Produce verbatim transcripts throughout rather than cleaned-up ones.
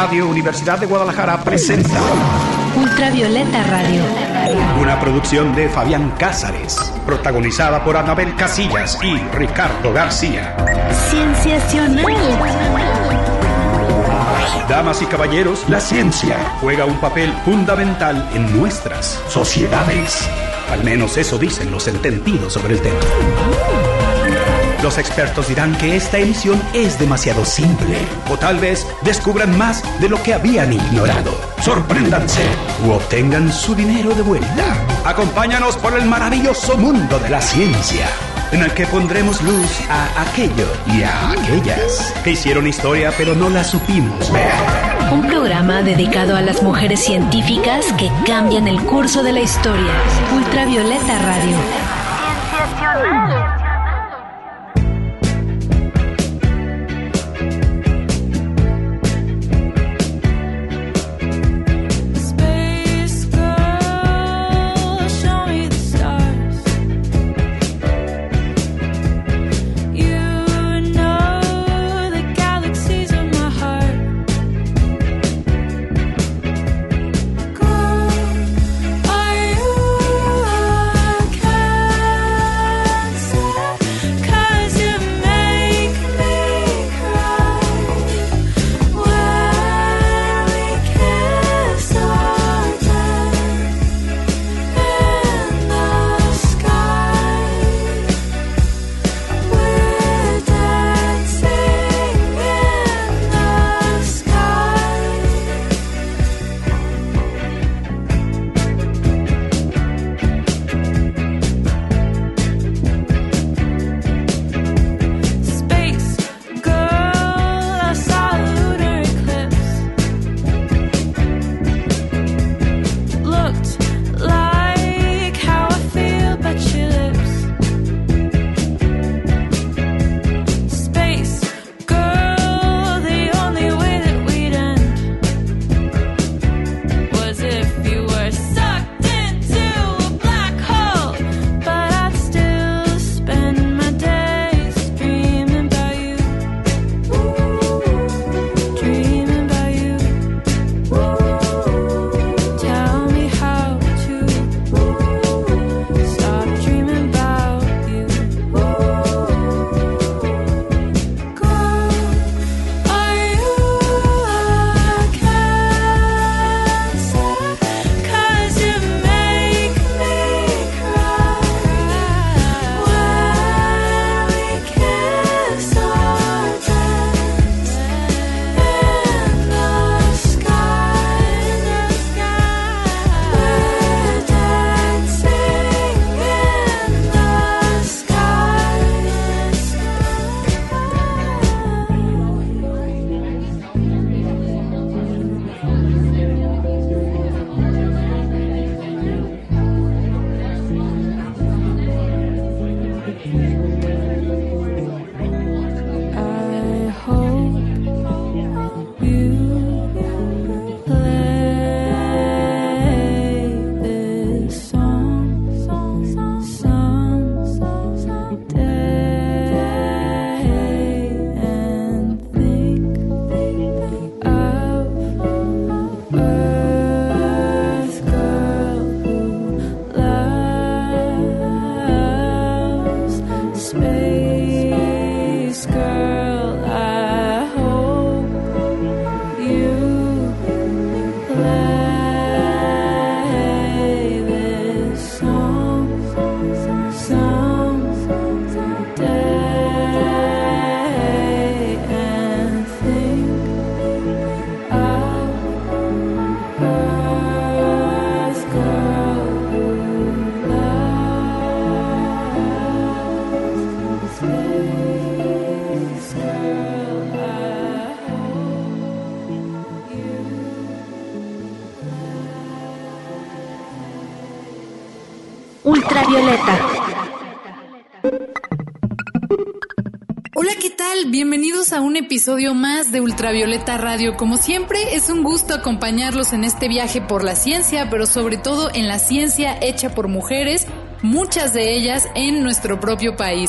Radio Universidad de Guadalajara presenta Ultravioleta Radio, una producción de Fabián Cázares, protagonizada por Anabel Casillas y Ricardo García. Cienciacional. Damas y caballeros, la ciencia juega un papel fundamental en nuestras sociedades. Al menos eso dicen los entendidos sobre el tema. Los expertos dirán que esta emisión es demasiado simple, o tal vez descubran más de lo que habían ignorado. Sorpréndanse u obtengan su dinero de vuelta. Acompáñanos por el maravilloso mundo de la ciencia, en el que pondremos luz a aquello y a aquellas que hicieron historia pero no la supimos ver. Un programa dedicado a las mujeres científicas que cambian el curso de la historia. Ultravioleta Radio. Cienciacional. Ultravioleta. Hola, ¿qué tal? Bienvenidos a un episodio más de Ultravioleta Radio. Como siempre, es un gusto acompañarlos en este viaje por la ciencia, pero sobre todo en la ciencia hecha por mujeres, muchas de ellas en nuestro propio país.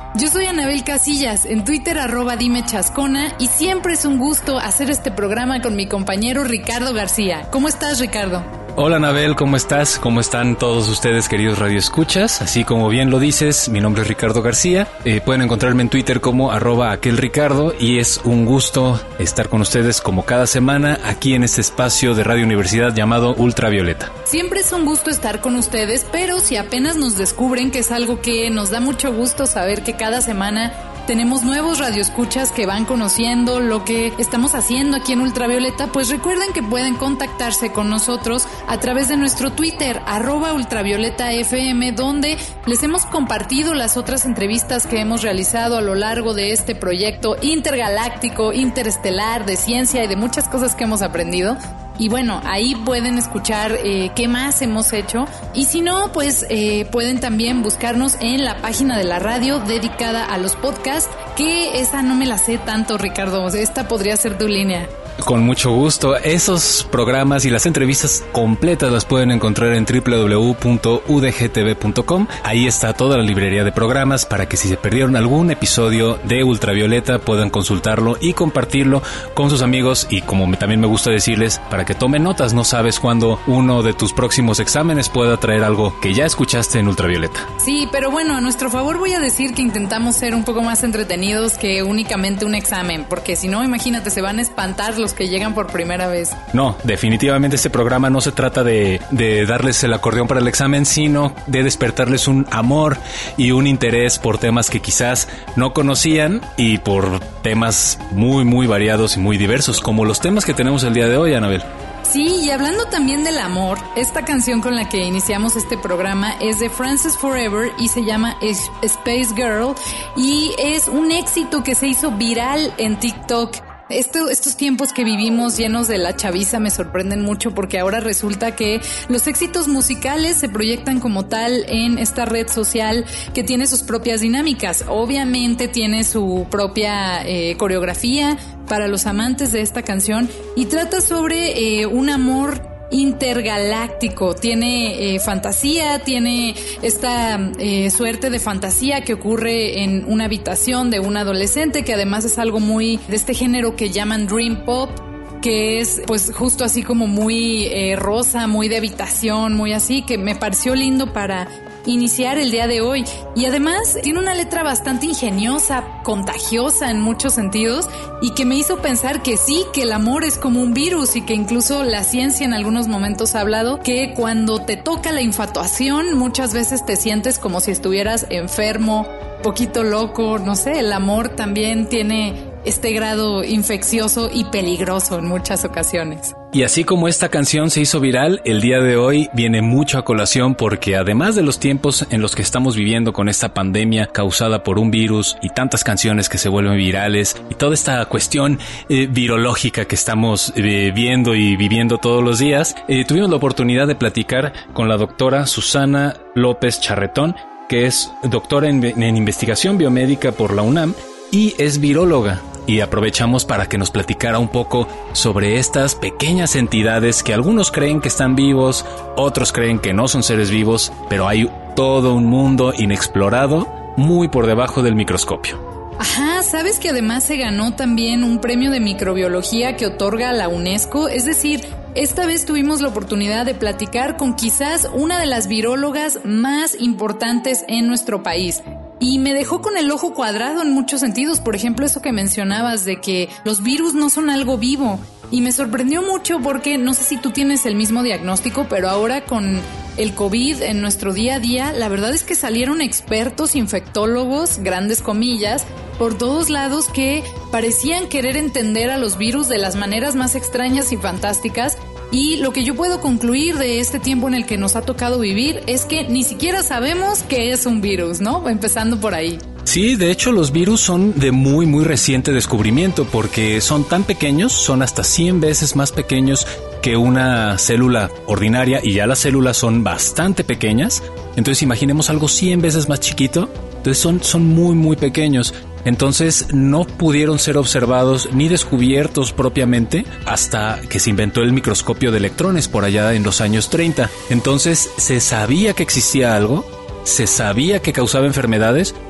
Yo soy Anabel Casillas, en Twitter arroba dime chascona, y siempre es un gusto hacer este programa con mi compañero Ricardo García. ¿Cómo estás, Ricardo? Hola Anabel, ¿cómo estás? ¿Cómo están todos ustedes, queridos radioescuchas? Así como bien lo dices, mi nombre es Ricardo García. Eh, pueden encontrarme en Twitter como arroba aquelricardo, y es un gusto estar con ustedes como cada semana aquí en este espacio de Radio Universidad llamado Ultravioleta. Siempre es un gusto estar con ustedes, pero si apenas nos descubren, que es algo que nos da mucho gusto saber que cada semana tenemos nuevos radioescuchas que van conociendo lo que estamos haciendo aquí en Ultravioleta, pues recuerden que pueden contactarse con nosotros a través de nuestro Twitter, arroba ultravioletafm, donde les hemos compartido las otras entrevistas que hemos realizado a lo largo de este proyecto intergaláctico, interestelar, de ciencia y de muchas cosas que hemos aprendido. Y bueno, ahí pueden escuchar eh, qué más hemos hecho. Y si no, pues eh, pueden también buscarnos en la página de la radio dedicada a los podcasts, que esa no me la sé tanto, Ricardo. Esta podría ser tu línea. Con mucho gusto. Esos programas y las entrevistas completas las pueden encontrar en doble u doble u doble u punto u d g t v punto com. Ahí está toda la librería de programas para que si se perdieron algún episodio de Ultravioleta puedan consultarlo y compartirlo con sus amigos, y como también me gusta decirles, para que tomen notas. No sabes cuándo uno de tus próximos exámenes pueda traer algo que ya escuchaste en Ultravioleta. Sí, pero bueno, a nuestro favor voy a decir que intentamos ser un poco más entretenidos que únicamente un examen, porque si no, imagínate, se van a espantar los que llegan por primera vez. No, definitivamente este programa no se trata de, de darles el acordeón para el examen, sino de despertarles un amor y un interés por temas que quizás no conocían, y por temas muy, muy variados y muy diversos, como los temas que tenemos el día de hoy, Anabel. Sí, y hablando también del amor, esta canción con la que iniciamos este programa es de Frances Forever y se llama Space Girl, y es un éxito que se hizo viral en TikTok. Esto, estos tiempos que vivimos llenos de la chaviza me sorprenden mucho, porque ahora resulta que los éxitos musicales se proyectan como tal en esta red social que tiene sus propias dinámicas. Obviamente tiene su propia eh, coreografía para los amantes de esta canción, y trata sobre eh, un amor intergaláctico. Tiene eh, fantasía, tiene esta eh, suerte de fantasía que ocurre en una habitación de un adolescente, que además es algo muy de este género que llaman Dream Pop, que es pues justo así como muy eh, rosa, muy de habitación, muy así, que me pareció lindo para iniciar el día de hoy. Y además tiene una letra bastante ingeniosa, contagiosa en muchos sentidos, y que me hizo pensar que sí, que el amor es como un virus, y que incluso la ciencia en algunos momentos ha hablado que cuando te toca la infatuación muchas veces te sientes como si estuvieras enfermo, poquito loco, no sé. El amor también tiene este grado infeccioso y peligroso en muchas ocasiones. Y así como esta canción se hizo viral, el día de hoy viene mucho a colación, porque además de los tiempos en los que estamos viviendo con esta pandemia causada por un virus y tantas canciones que se vuelven virales y toda esta cuestión eh, virológica que estamos eh, viendo y viviendo todos los días, eh, tuvimos la oportunidad de platicar con la doctora Susana López Charretón, que es doctora en, en investigación biomédica por la UNAM y es viróloga. Y aprovechamos para que nos platicara un poco sobre estas pequeñas entidades que algunos creen que están vivos, otros creen que no son seres vivos, pero hay todo un mundo inexplorado muy por debajo del microscopio. Ajá, ¿sabes que además se ganó también un premio de microbiología que otorga la UNESCO? Es decir, esta vez tuvimos la oportunidad de platicar con quizás una de las virólogas más importantes en nuestro país. Y me dejó con el ojo cuadrado en muchos sentidos. Por ejemplo, eso que mencionabas de que los virus no son algo vivo. Y me sorprendió mucho porque no sé si tú tienes el mismo diagnóstico, pero ahora con el COVID en nuestro día a día, la verdad es que salieron expertos infectólogos, grandes comillas, por todos lados, que parecían querer entender a los virus de las maneras más extrañas y fantásticas. Y lo que yo puedo concluir de este tiempo en el que nos ha tocado vivir es que ni siquiera sabemos qué es un virus, ¿no? Empezando por ahí. Sí, de hecho los virus son de muy muy reciente descubrimiento, porque son tan pequeños, son hasta cien veces más pequeños que una célula ordinaria, y ya las células son bastante pequeñas. Entonces imaginemos algo cien veces más chiquito. Entonces son, son muy muy pequeños. Entonces no pudieron ser observados ni descubiertos propiamente hasta que se inventó el microscopio de electrones por allá en los años treinta. Entonces se sabía que existía algo, se sabía que causaba enfermedades,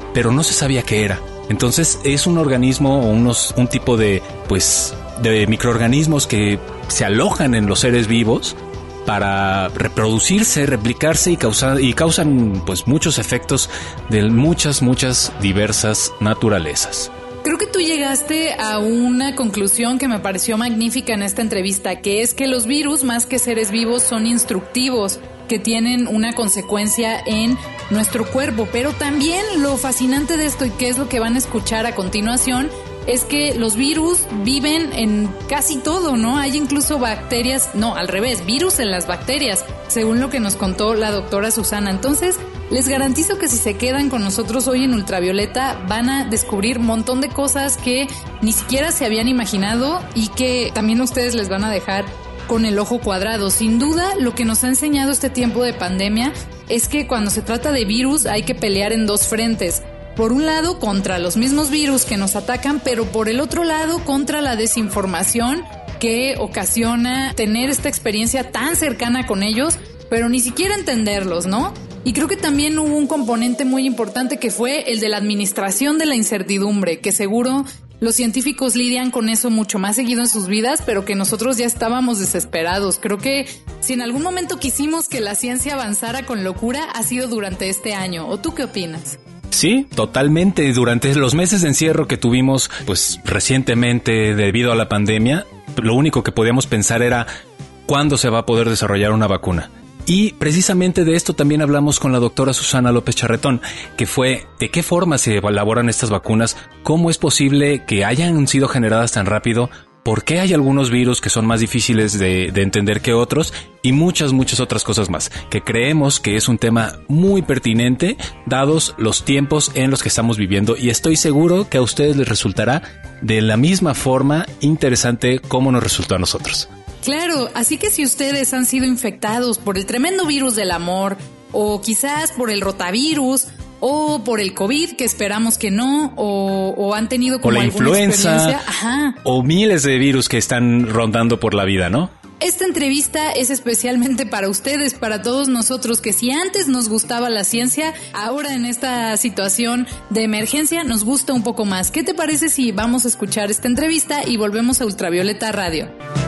pero no se sabía qué era. Entonces es un organismo o unos, un tipo de, pues, de microorganismos que se alojan en los seres vivos para reproducirse, replicarse y causar, y causan pues muchos efectos de muchas, muchas diversas naturalezas. Creo que tú llegaste a una conclusión que me pareció magnífica en esta entrevista, que es que los virus, más que seres vivos, son instructivos, que tienen una consecuencia en nuestro cuerpo. Pero también lo fascinante de esto, y que es lo que van a escuchar a continuación, es que los virus viven en casi todo, ¿no? Hay incluso bacterias, no, al revés, virus en las bacterias, según lo que nos contó la doctora Susana. Entonces, les garantizo que si se quedan con nosotros hoy en Ultravioleta, van a descubrir un montón de cosas que ni siquiera se habían imaginado y que también ustedes les van a dejar con el ojo cuadrado. Sin duda, lo que nos ha enseñado este tiempo de pandemia es que cuando se trata de virus hay que pelear en dos frentes. Por un lado, contra los mismos virus que nos atacan, pero por el otro lado, contra la desinformación que ocasiona tener esta experiencia tan cercana con ellos, pero ni siquiera entenderlos, ¿no? Y creo que también hubo un componente muy importante que fue el de la administración de la incertidumbre, que seguro los científicos lidian con eso mucho más seguido en sus vidas, pero que nosotros ya estábamos desesperados. Creo que si en algún momento quisimos que la ciencia avanzara con locura, ha sido durante este año. ¿O tú qué opinas? Sí, totalmente. Durante los meses de encierro que tuvimos, pues recientemente debido a la pandemia, lo único que podíamos pensar era ¿cuándo se va a poder desarrollar una vacuna? Y precisamente de esto también hablamos con la doctora Susana López Charretón, que fue de qué forma se elaboran estas vacunas, cómo es posible que hayan sido generadas tan rápido, por qué hay algunos virus que son más difíciles de, de entender que otros y muchas, muchas otras cosas más, que creemos que es un tema muy pertinente dados los tiempos en los que estamos viviendo, y estoy seguro que a ustedes les resultará de la misma forma interesante como nos resultó a nosotros. Claro, así que si ustedes han sido infectados por el tremendo virus del amor, o quizás por el rotavirus, o por el COVID, que esperamos que no, o, o han tenido como o la alguna influenza, experiencia, ajá, o miles de virus que están rondando por la vida, ¿no? Esta entrevista es especialmente para ustedes, para todos nosotros, que si antes nos gustaba la ciencia, ahora en esta situación de emergencia nos gusta un poco más. ¿Qué te parece si vamos a escuchar esta entrevista y volvemos a Ultravioleta Radio?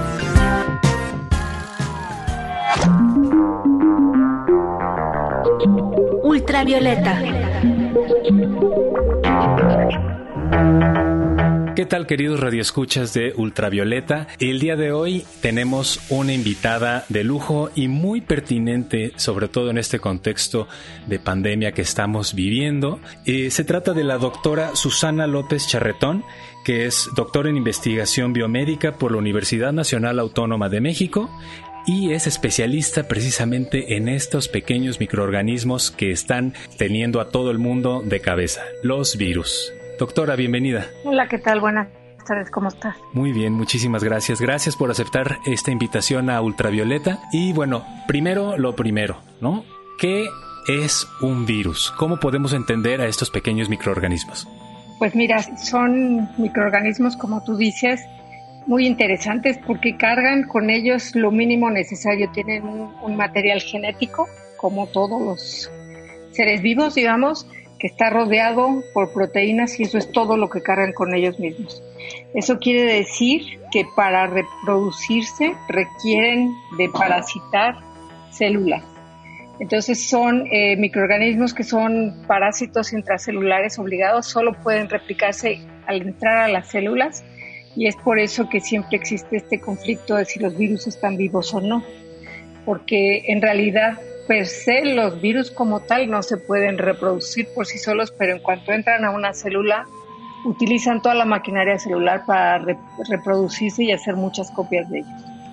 Ultravioleta. ¿Qué tal, queridos radioescuchas de Ultravioleta? El día de hoy tenemos una invitada de lujo y muy pertinente, sobre todo en este contexto de pandemia que estamos viviendo. Eh, se trata de la doctora Susana López Charretón, que es doctora en investigación biomédica por la Universidad Nacional Autónoma de México y es especialista precisamente en estos pequeños microorganismos que están teniendo a todo el mundo de cabeza, los virus. Doctora, bienvenida. Hola, ¿qué tal? Buenas tardes, ¿cómo estás? Muy bien, muchísimas gracias. Gracias por aceptar esta invitación a Ultravioleta. Y bueno, primero lo primero, ¿no? ¿Qué es un virus? ¿Cómo podemos entender a estos pequeños microorganismos? Pues mira, son microorganismos, como tú dices, muy interesantes porque cargan con ellos lo mínimo necesario. Tienen un, un material genético, como todos los seres vivos, digamos, que está rodeado por proteínas y eso es todo lo que cargan con ellos mismos. Eso quiere decir que para reproducirse requieren de parasitar células. Entonces son eh, microorganismos que son parásitos intracelulares obligados, solo pueden replicarse al entrar a las células y es por eso que siempre existe este conflicto de si los virus están vivos o no, porque en realidad per se los virus como tal no se pueden reproducir por sí solos, pero en cuanto entran a una célula utilizan toda la maquinaria celular para re- reproducirse y hacer muchas copias de ellos.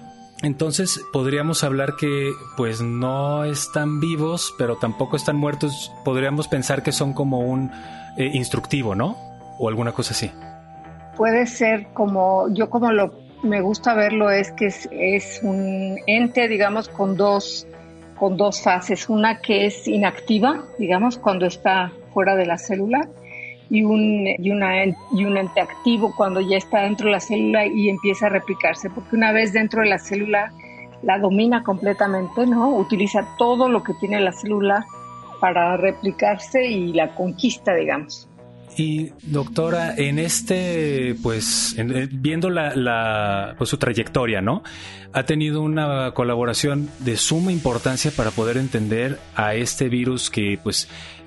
Entonces podríamos hablar que pues no están vivos, pero tampoco están muertos. Podríamos pensar que son como un eh, instructivo, ¿no? O alguna cosa así. Puede ser como, yo como lo me gusta verlo es que es, es un ente, digamos, con dos con dos fases, una que es inactiva, digamos, cuando está fuera de la célula, y un, y, una, y un ente activo cuando ya está dentro de la célula y empieza a replicarse, porque una vez dentro de la célula la domina completamente, ¿no? Utiliza todo lo que tiene la célula para replicarse y la conquista, digamos. Y doctora, en este, pues, en, viendo la, la, pues su trayectoria, ¿no? Ha tenido una colaboración de suma importancia para poder entender a este virus que, pues,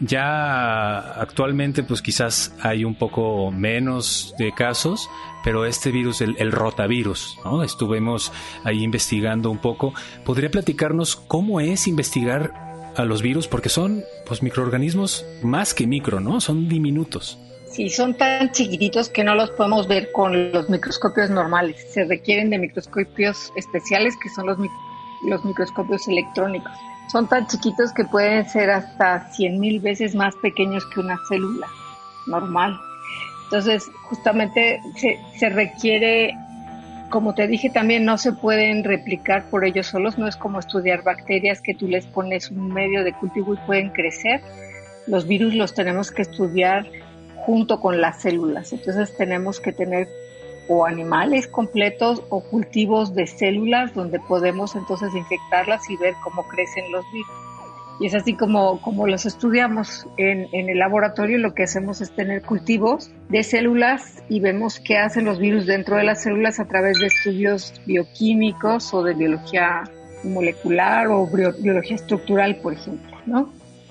ya actualmente, pues, quizás hay un poco menos de casos, pero este virus, el, el rotavirus, ¿no? Estuvimos ahí investigando un poco. ¿Podría platicarnos cómo es investigar a los virus? Porque son, pues, microorganismos más que micro, ¿no? Son diminutos. Sí, son tan chiquititos que no los podemos ver con los microscopios normales. Se requieren de microscopios especiales, que son los, los microscopios electrónicos. Son tan chiquitos que pueden ser hasta cien mil veces más pequeños que una célula normal. Entonces, justamente se, se requiere, como te dije también, no se pueden replicar por ellos solos. No es como estudiar bacterias que tú les pones un medio de cultivo y pueden crecer. Los virus los tenemos que estudiar junto con las células. Entonces tenemos que tener o animales completos o cultivos de células donde podemos entonces infectarlas y ver cómo crecen los virus. Y es así como, como los estudiamos en, en el laboratorio. Lo que hacemos es tener cultivos de células y vemos qué hacen los virus dentro de las células a través de estudios bioquímicos o de biología molecular o biología estructural, por ejemplo, ¿no?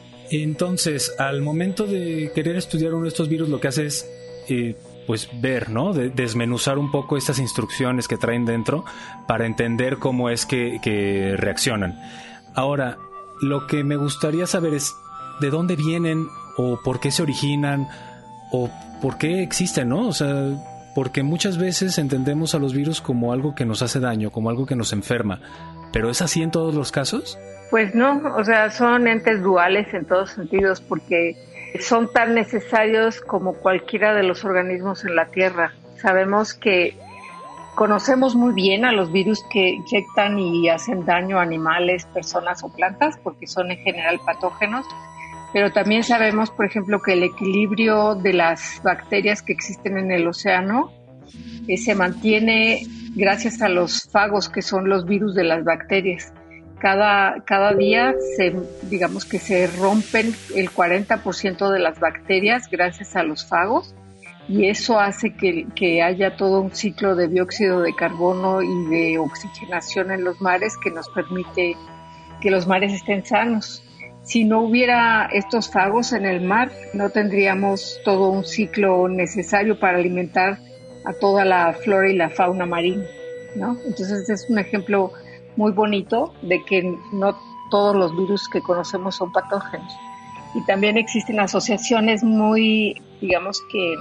Entonces, al momento de querer estudiar uno de estos virus, lo que hace es, eh, pues, ver, ¿no? De, desmenuzar un poco estas instrucciones que traen dentro para entender cómo es que, que reaccionan. Ahora, lo que me gustaría saber es de dónde vienen o por qué se originan o por qué existen, ¿no? O sea, porque muchas veces entendemos a los virus como algo que nos hace daño, como algo que nos enferma. ¿Pero es así en todos los casos? Pues no, o sea, son entes duales en todos sentidos porque son tan necesarios como cualquiera de los organismos en la Tierra. Sabemos que conocemos muy bien a los virus que infectan y hacen daño a animales, personas o plantas porque son en general patógenos, pero también sabemos, por ejemplo, que el equilibrio de las bacterias que existen en el océano eh, se mantiene gracias a los fagos, que son los virus de las bacterias. Cada, cada día se, digamos que se rompen el cuarenta por ciento de las bacterias gracias a los fagos y eso hace que, que haya todo un ciclo de dióxido de carbono y de oxigenación en los mares que nos permite que los mares estén sanos. Si no hubiera estos fagos en el mar, no tendríamos todo un ciclo necesario para alimentar a toda la flora y la fauna marina, ¿no? Entonces es un ejemplo muy bonito de que no todos los virus que conocemos son patógenos. Y también existen asociaciones muy, digamos que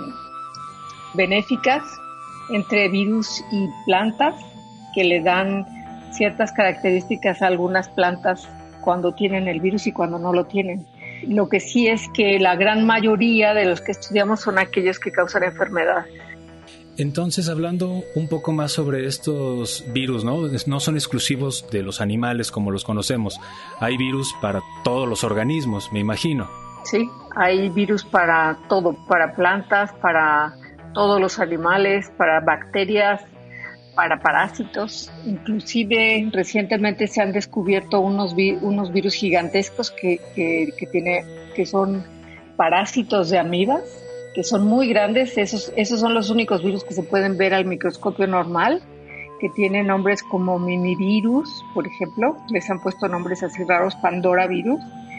benéficas entre virus y plantas que le dan ciertas características a algunas plantas cuando tienen el virus y cuando no lo tienen. Lo que sí es que la gran mayoría de los que estudiamos son aquellos que causan enfermedad. Entonces, hablando un poco más sobre estos virus, ¿no? No son exclusivos de los animales como los conocemos. Hay virus para todos los organismos, me imagino. Sí, hay virus para todo, para plantas, para todos los animales, para bacterias, para parásitos. Inclusive, recientemente se han descubierto unos, vi- unos virus gigantescos que, que, que, tiene, que son parásitos de amibas, que son muy grandes. Esos, esos son los únicos virus que se pueden ver al microscopio normal, que tienen nombres como mimivirus, por ejemplo. Les han puesto nombres así raros, Pandora virus.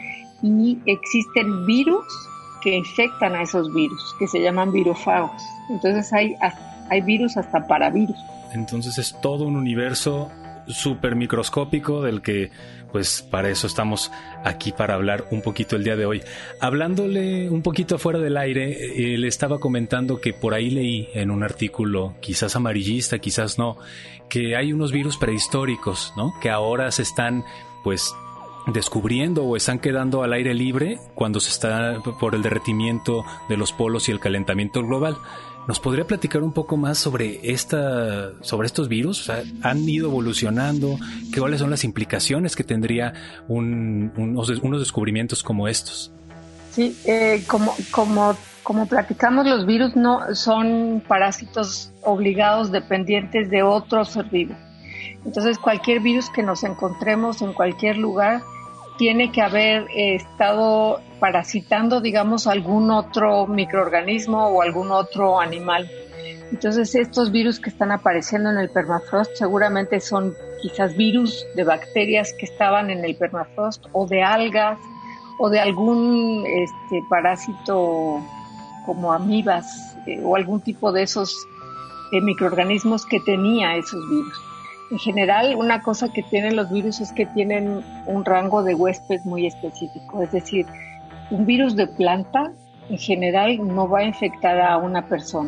Y existen virus que infectan a esos virus, que se llaman virofagos. Entonces hay, hay virus hasta para virus. Entonces es todo un universo súper microscópico del que, pues, para eso estamos aquí, para hablar un poquito el día de hoy. Hablándole un poquito afuera del aire, eh, le estaba comentando que por ahí leí en un artículo, quizás amarillista, quizás no, que hay unos virus prehistóricos, ¿no? Que ahora se están, pues, descubriendo o están quedando al aire libre cuando se está por el derretimiento de los polos y el calentamiento global. ¿Nos podría platicar un poco más sobre esta, sobre estos virus? O sea, ¿han ido evolucionando? ¿Qué, ¿Cuáles son las implicaciones que tendría un, unos, unos descubrimientos como estos? Sí, eh, como, como, como platicamos, los virus no son parásitos obligados dependientes de otro ser vivo. Entonces, cualquier virus que nos encontremos en cualquier lugar tiene que haber eh, estado parasitando, digamos, algún otro microorganismo o algún otro animal. Entonces, estos virus que están apareciendo en el permafrost seguramente son quizás virus de bacterias que estaban en el permafrost o de algas o de algún este, parásito como amibas eh, o algún tipo de esos eh, microorganismos que tenía esos virus. En general, una cosa que tienen los virus es que tienen un rango de huésped muy específico. Es decir, un virus de planta en general no va a infectar a una persona.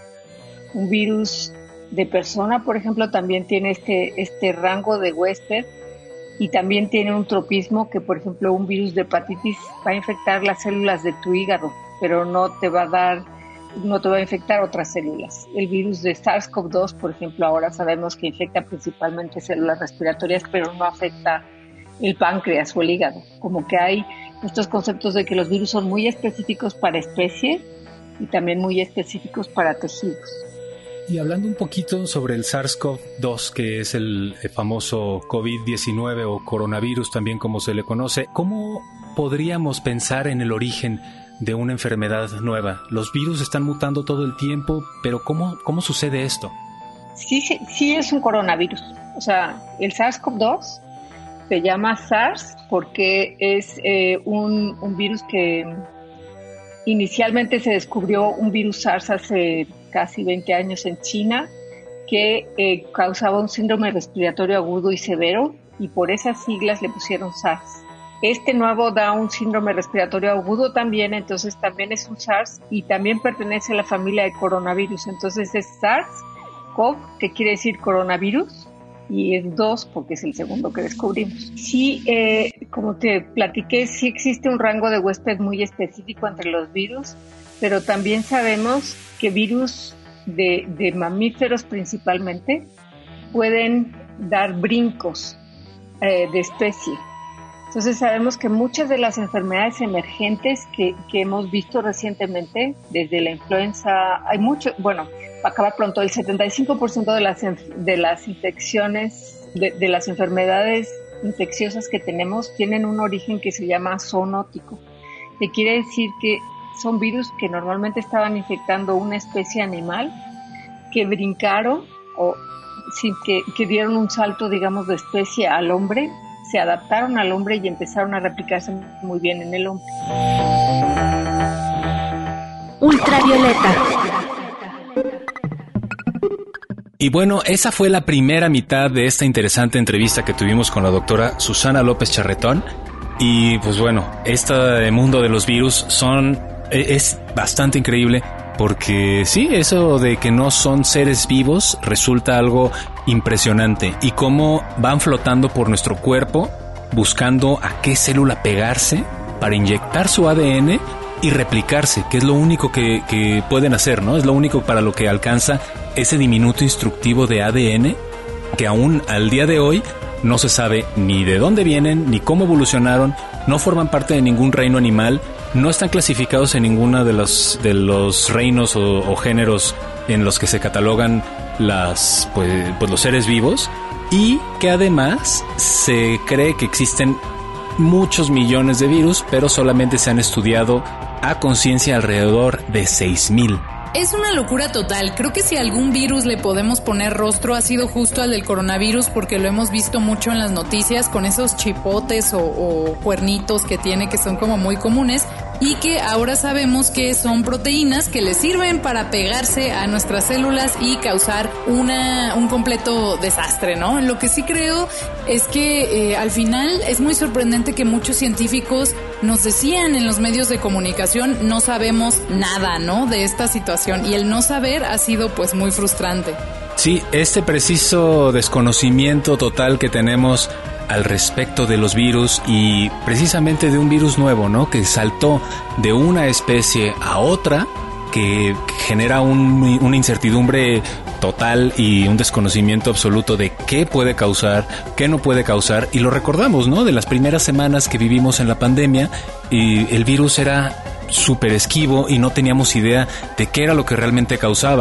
Un virus de persona, por ejemplo, también tiene este, este rango de huésped y también tiene un tropismo que, por ejemplo, un virus de hepatitis va a infectar las células de tu hígado, pero no te va a dar, no te va a infectar otras células. El virus de SARS-CoV dos, por ejemplo, ahora sabemos que infecta principalmente células respiratorias, pero no afecta el páncreas o el hígado. Como que hay estos conceptos de que los virus son muy específicos para especies y también muy específicos para tejidos. Y hablando un poquito sobre el SARS-CoV dos, que es el famoso COVID diecinueve o coronavirus también como se le conoce, ¿cómo podríamos pensar en el origen de una enfermedad nueva? Los virus están mutando todo el tiempo, pero ¿cómo, cómo sucede esto? Sí, sí, sí es un coronavirus. O sea, el SARS-CoV dos se llama SARS porque es eh, un, un virus que inicialmente se descubrió un virus SARS hace casi veinte años en China que eh, causaba un síndrome respiratorio agudo y severo y por esas siglas le pusieron SARS. Este nuevo da un síndrome respiratorio agudo también, entonces también es un SARS y también pertenece a la familia de coronavirus. Entonces es SARS-CoV, que quiere decir coronavirus, y es dos porque es el segundo que descubrimos. Sí, eh, como te platiqué, sí existe un rango de huésped muy específico entre los virus, pero también sabemos que virus de, de mamíferos principalmente pueden dar brincos eh, de especie. Entonces sabemos que muchas de las enfermedades emergentes que, que hemos visto recientemente, desde la influenza, hay mucho, bueno, va a acabar pronto, el setenta y cinco por ciento de las, de las infecciones, de, de las enfermedades infecciosas que tenemos tienen un origen que se llama zoonótico, que quiere decir que son virus que normalmente estaban infectando una especie animal, que brincaron o sin que, que dieron un salto, digamos, de especie al hombre, se adaptaron al hombre y empezaron a replicarse muy bien en el hombre. Ultravioleta. Y bueno, esa fue la primera mitad de esta interesante entrevista que tuvimos con la doctora Susana López Charretón. Y pues bueno, este mundo de los virus son es bastante increíble porque sí, eso de que no son seres vivos resulta algo impresionante y cómo van flotando por nuestro cuerpo buscando a qué célula pegarse para inyectar su A D N y replicarse, que es lo único que, que pueden hacer, ¿no? Es lo único para lo que alcanza ese diminuto instructivo de A D N que aún al día de hoy no se sabe ni de dónde vienen, ni cómo evolucionaron, no forman parte de ningún reino animal, no están clasificados en ninguno de los, de los reinos o, o géneros en los que se catalogan las, pues, pues los seres vivos, y que además se cree que existen muchos millones de virus, pero solamente se han estudiado a conciencia alrededor de seis mil. Es una locura total. Creo que si algún virus le podemos poner rostro ha sido justo al del coronavirus, porque lo hemos visto mucho en las noticias con esos chipotes o, o cuernitos que tiene, que son como muy comunes y que ahora sabemos que son proteínas que le sirven para pegarse a nuestras células y causar una, un completo desastre, ¿no? Lo que sí creo es que eh, al final es muy sorprendente que muchos científicos nos decían en los medios de comunicación no sabemos nada, ¿no? De esta situación, y el no saber ha sido pues muy frustrante. Sí, este preciso desconocimiento total que tenemos al respecto de los virus y precisamente de un virus nuevo, ¿no? Que saltó de una especie a otra, que genera un, una incertidumbre total y un desconocimiento absoluto de qué puede causar, qué no puede causar, y lo recordamos, ¿no? De las primeras semanas que vivimos en la pandemia, y el virus era súper esquivo y no teníamos idea de qué era lo que realmente causaba.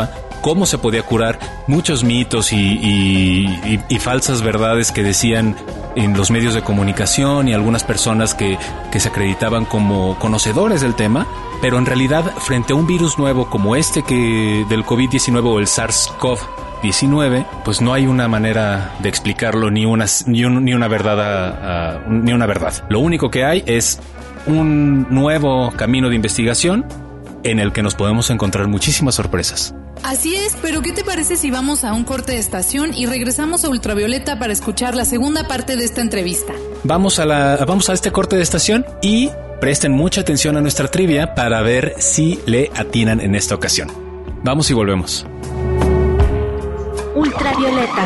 cómo se podía curar, muchos mitos y, y, y, y falsas verdades que decían en los medios de comunicación y algunas personas que, que se acreditaban como conocedores del tema, pero en realidad frente a un virus nuevo como este que del covid diecinueve o el SARS-CoV diecinueve, pues no hay una manera de explicarlo ni una ni, un, ni una verdad a, a, ni una verdad. Lo único que hay es un nuevo camino de investigación en el que nos podemos encontrar muchísimas sorpresas. Así es, pero ¿qué te parece si vamos a un corte de estación y regresamos a Ultravioleta para escuchar la segunda parte de esta entrevista? Vamos a la vamos a este corte de estación y presten mucha atención a nuestra trivia para ver si le atinan en esta ocasión. Vamos y volvemos. Ultravioleta.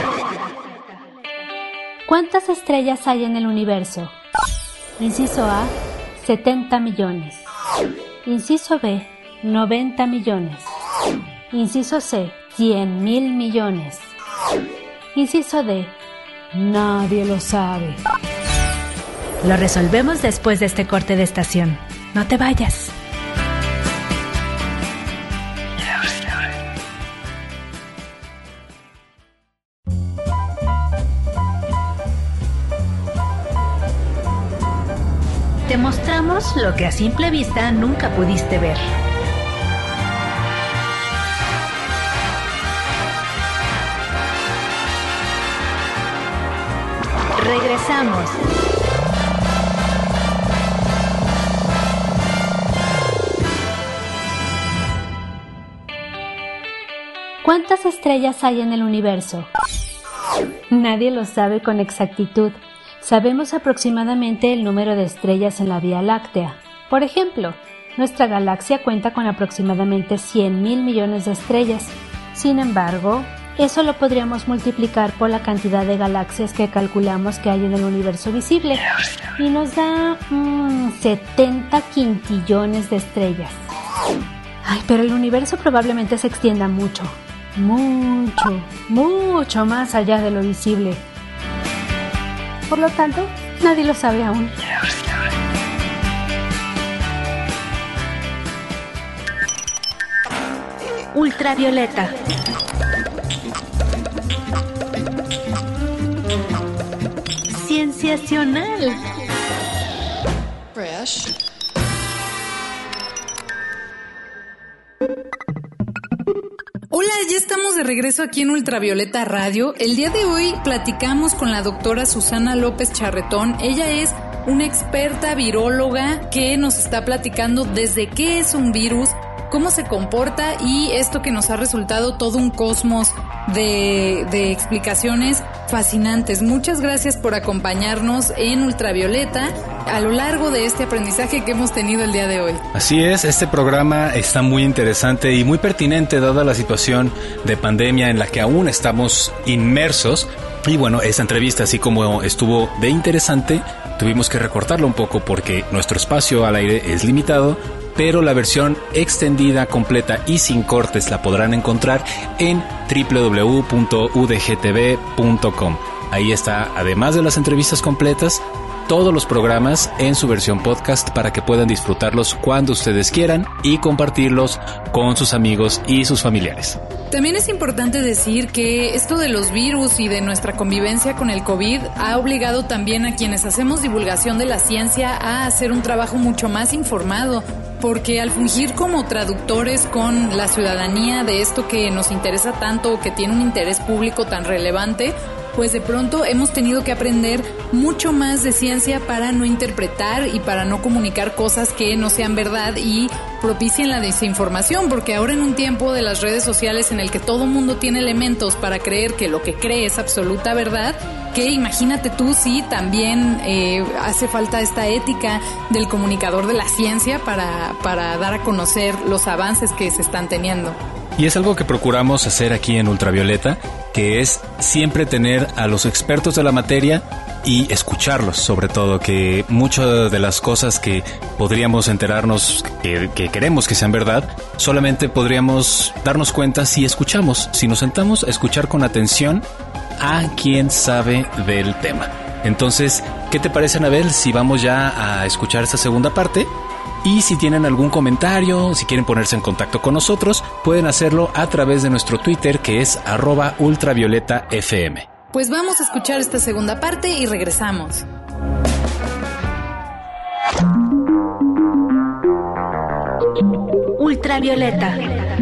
¿Cuántas estrellas hay en el universo? Inciso A, setenta millones. Inciso B, noventa millones. Inciso C, cien mil millones. Inciso D, nadie lo sabe. Lo resolvemos después de este corte de estación. No te vayas. Te mostramos lo que a simple vista nunca pudiste ver. Regresamos. ¿Cuántas estrellas hay en el universo? Nadie lo sabe con exactitud. Sabemos aproximadamente el número de estrellas en la Vía Láctea. Por ejemplo, nuestra galaxia cuenta con aproximadamente cien mil millones de estrellas. Sin embargo, eso lo podríamos multiplicar por la cantidad de galaxias que calculamos que hay en el universo visible y nos da mmm, setenta quintillones de estrellas. Ay, pero el universo probablemente se extienda mucho, mucho, mucho más allá de lo visible. Por lo tanto, nadie lo sabe aún. Ultravioleta. Cienciacional. Fresh. Hola, ya estamos de regreso aquí en Ultravioleta Radio. El día de hoy platicamos con la doctora Susana López Charretón. Ella es una experta viróloga que nos está platicando desde qué es un virus, cómo se comporta y esto que nos ha resultado todo un cosmos de, de explicaciones fascinantes. Muchas gracias por acompañarnos en Ultravioleta a lo largo de este aprendizaje que hemos tenido el día de hoy. Así es, este programa está muy interesante y muy pertinente dada la situación de pandemia en la que aún estamos inmersos. Y bueno, esta entrevista, así como estuvo de interesante, tuvimos que recortarlo un poco porque nuestro espacio al aire es limitado, pero la versión extendida, completa y sin cortes la podrán encontrar en doble u doble u doble u punto u d g t v punto com. Ahí está, además de las entrevistas completas, todos los programas en su versión podcast para que puedan disfrutarlos cuando ustedes quieran y compartirlos con sus amigos y sus familiares. También es importante decir que esto de los virus y de nuestra convivencia con el COVID ha obligado también a quienes hacemos divulgación de la ciencia a hacer un trabajo mucho más informado, porque al fungir como traductores con la ciudadanía de esto que nos interesa tanto o que tiene un interés público tan relevante, pues de pronto hemos tenido que aprender mucho más de ciencia para no interpretar y para no comunicar cosas que no sean verdad y propicien la desinformación, porque ahora en un tiempo de las redes sociales en el que todo mundo tiene elementos para creer que lo que cree es absoluta verdad, que imagínate tú si también eh, hace falta esta ética del comunicador de la ciencia para, para dar a conocer los avances que se están teniendo. Y es algo que procuramos hacer aquí en Ultravioleta, que es siempre tener a los expertos de la materia y escucharlos, sobre todo, que muchas de las cosas que podríamos enterarnos, que, que queremos que sean verdad, solamente podríamos darnos cuenta si escuchamos, si nos sentamos a escuchar con atención a quien sabe del tema. Entonces, ¿qué te parece, Anabel, si vamos ya a escuchar esta segunda parte? Y si tienen algún comentario, si quieren ponerse en contacto con nosotros, pueden hacerlo a través de nuestro Twitter, que es arroba ultravioletafm. Pues vamos a escuchar esta segunda parte y regresamos. Ultravioleta.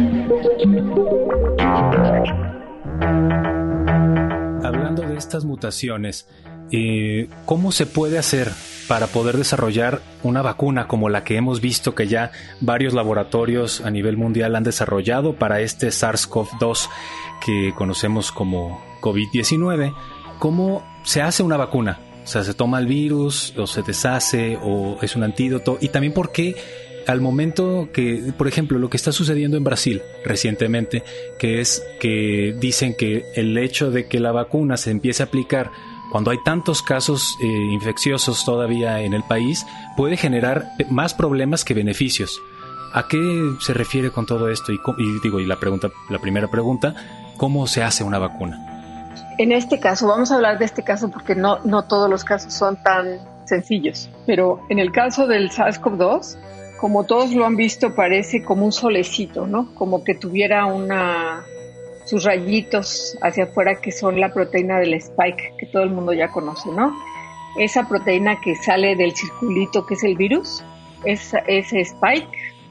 Hablando de estas mutaciones, eh, ¿cómo se puede hacer para poder desarrollar una vacuna como la que hemos visto que ya varios laboratorios a nivel mundial han desarrollado para este SARS-CoV dos que conocemos como covid diecinueve? ¿Cómo se hace una vacuna? O sea, ¿se toma el virus o se deshace o es un antídoto? Y también, ¿por qué al momento que, por ejemplo, lo que está sucediendo en Brasil recientemente, que es que dicen que el hecho de que la vacuna se empiece a aplicar cuando hay tantos casos eh, infecciosos todavía en el país, puede generar más problemas que beneficios? ¿A qué se refiere con todo esto? Y, y digo, y la pregunta, la primera pregunta, ¿cómo se hace una vacuna? En este caso, vamos a hablar de este caso porque no, no todos los casos son tan sencillos, pero en el caso del SARS-CoV dos, como todos lo han visto, parece como un solecito, ¿no? Como que tuviera una sus rayitos hacia afuera, que son la proteína del spike, que todo el mundo ya conoce, ¿no? Esa proteína que sale del circulito, que es el virus, esa, ese spike,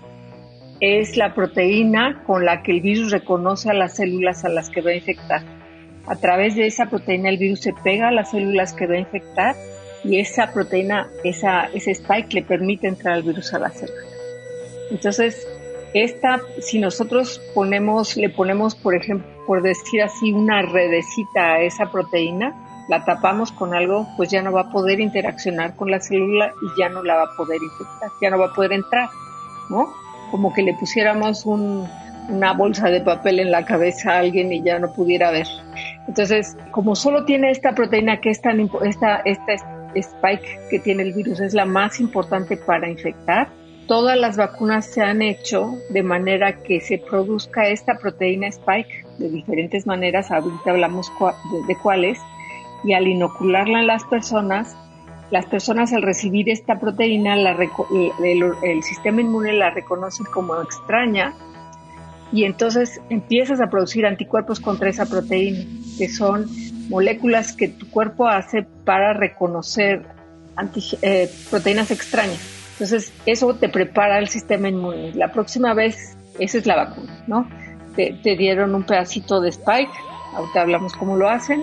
es la proteína con la que el virus reconoce a las células a las que va a infectar. A través de esa proteína el virus se pega a las células que va a infectar, y esa proteína, esa, ese spike le permite entrar al virus a la célula. Entonces, esta, si nosotros ponemos, le ponemos, por ejemplo, por decir así, una redecita a esa proteína, la tapamos con algo, pues ya no va a poder interaccionar con la célula y ya no la va a poder infectar, ya no va a poder entrar, ¿no? Como que le pusiéramos un, una bolsa de papel en la cabeza a alguien y ya no pudiera ver. Entonces, como solo tiene esta proteína que es tan esta, esta spike que tiene el virus, es la más importante para infectar, todas las vacunas se han hecho de manera que se produzca esta proteína spike de diferentes maneras, ahorita hablamos de, de cuáles, y al inocularla en las personas, las personas al recibir esta proteína, la el, el, el sistema inmune la reconoce como extraña, y entonces empiezas a producir anticuerpos contra esa proteína, que son moléculas que tu cuerpo hace para reconocer anti, eh, proteínas extrañas. Entonces, eso te prepara el sistema inmune. La próxima vez, esa es la vacuna, ¿no? Te, te dieron un pedacito de spike, ahorita hablamos cómo lo hacen,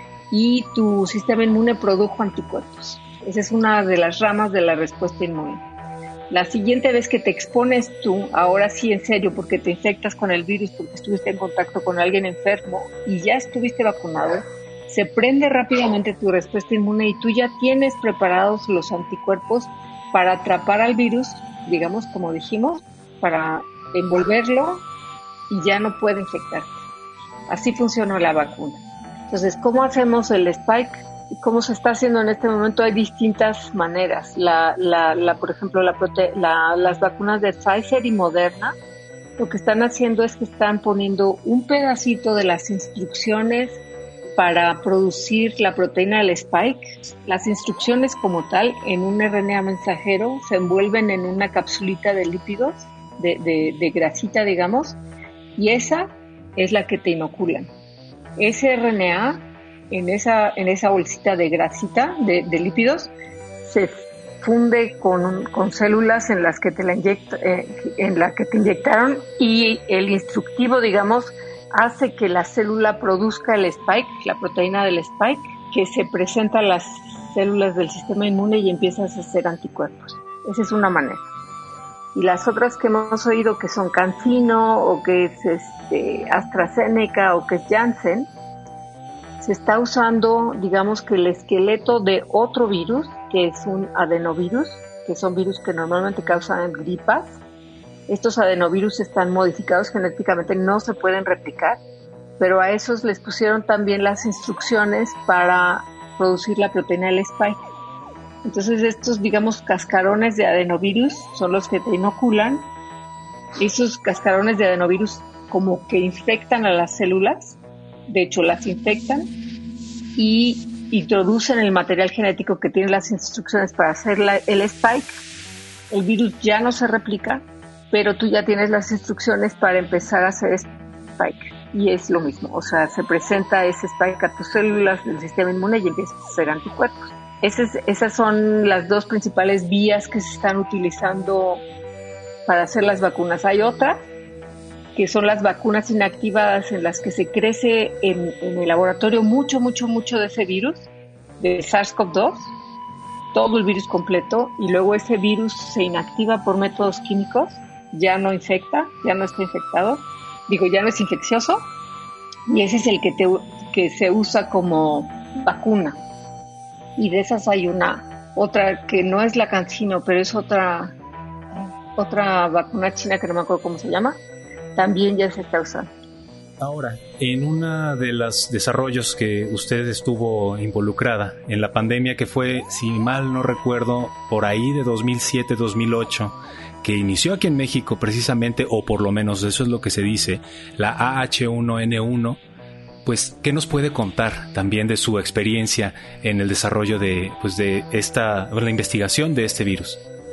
y tu sistema inmune produjo anticuerpos. Esa es una de las ramas de la respuesta inmune. La siguiente vez que te expones tú, ahora sí en serio, porque te infectas con el virus, porque estuviste en contacto con alguien enfermo y ya estuviste vacunado, se prende rápidamente tu respuesta inmune y tú ya tienes preparados los anticuerpos para atrapar al virus, digamos, como dijimos, para envolverlo y ya no puede infectarte. Así funciona la vacuna. Entonces, ¿cómo hacemos el spike? ¿Cómo se está haciendo en este momento? Hay distintas maneras. La, la, la, por ejemplo, la prote- la, las vacunas de Pfizer y Moderna, lo que están haciendo es que están poniendo un pedacito de las instrucciones para producir la proteína del spike. Las instrucciones como tal, en un R N A mensajero, se envuelven en una capsulita de lípidos, de, de, de grasita, digamos, y esa es la que te inoculan. Ese R N A, en esa, en esa bolsita de grasita, de, de lípidos, se funde con, con células en las que te la inyecta, eh, en la que te inyectaron, y el instructivo, digamos, hace que la célula produzca el spike, la proteína del spike, que se presenta a las células del sistema inmune y empiezas a hacer anticuerpos. Esa es una manera. Y las otras que hemos oído, que son CanSino, o que es este, AstraZeneca, o que es Janssen, se está usando, digamos, que el esqueleto de otro virus, que es un adenovirus, que son virus que normalmente causan gripas. Estos adenovirus están modificados genéticamente, no se pueden replicar, pero a esos les pusieron también las instrucciones para producir la proteína del spike. Entonces estos, digamos, cascarones de adenovirus son los que te inoculan. Esos cascarones de adenovirus como que infectan a las células, de hecho las infectan, y introducen el material genético que tiene las instrucciones para hacer la, el spike, el virus ya no se replica, pero tú ya tienes las instrucciones para empezar a hacer spike. Y es lo mismo, o sea, se presenta ese spike a tus células del sistema inmune y empiezas a hacer anticuerpos. Esas, esas son las dos principales vías que se están utilizando para hacer las vacunas. Hay otras, que son las vacunas inactivadas, en las que se crece en, en el laboratorio mucho, mucho, mucho de ese virus, de SARS-CoV dos, todo el virus completo, y luego ese virus se inactiva por métodos químicos, ya no infecta, ya no está infectado, digo, ya no es infeccioso, y ese es el que, te, que se usa como vacuna. Y de esas hay una, otra que no es la CanSino, pero es otra, otra vacuna china que no me acuerdo cómo se llama, también ya se está usando. Ahora, en uno de los desarrollos que usted estuvo involucrada en la pandemia, que fue, si mal no recuerdo, por ahí de dos mil siete, dos mil ocho, que inició aquí en México precisamente, o por lo menos eso es lo que se dice, la A H uno N uno, pues, ¿qué nos puede contar también de su experiencia en el desarrollo de, pues, de esta, la investigación de este virus?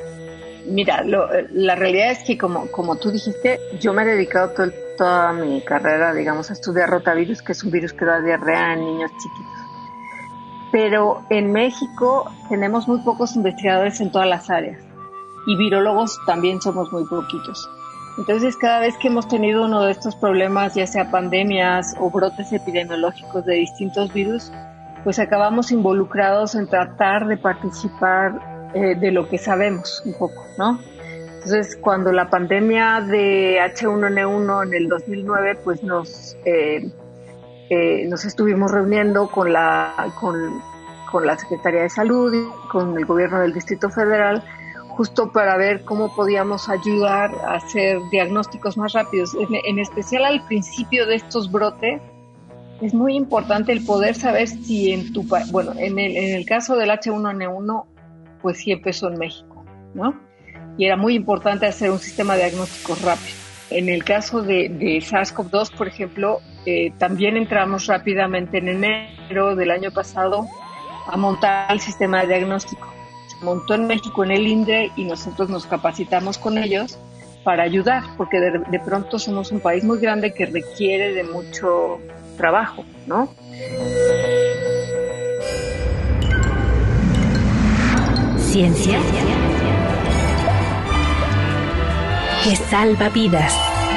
Mira, lo, la realidad es que como, como tú dijiste, yo me he dedicado todo, toda mi carrera, digamos, a estudiar rotavirus, que es un virus que da diarrea en niños chiquitos. Pero en México tenemos muy pocos investigadores en todas las áreas y virólogos también somos muy poquitos. Entonces, cada vez que hemos tenido uno de estos problemas, ya sea pandemias o brotes epidemiológicos de distintos virus, pues acabamos involucrados en tratar de participar Eh, de lo que sabemos un poco, ¿no? Entonces, cuando la pandemia de H uno N uno en el dos mil nueve, pues nos eh, eh, nos estuvimos reuniendo con la con, con la Secretaría de Salud y con el gobierno del Distrito Federal, justo para ver cómo podíamos ayudar a hacer diagnósticos más rápidos. En, en especial al principio de estos brotes, es muy importante el poder saber si en tu país, bueno, en el, en el caso del H uno N uno, pues sí empezó en México, ¿no? Y era muy importante hacer un sistema de diagnósticos rápido. En el caso de, de SARS-CoV dos, por ejemplo, eh, también entramos rápidamente en enero del año pasado a montar el sistema de diagnóstico. Se montó en México en el INDRE y nosotros nos capacitamos con ellos para ayudar, porque de, de pronto somos un país muy grande que requiere de mucho trabajo, ¿no? Ciencia que salva vidas.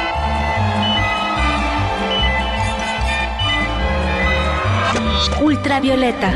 Ultravioleta.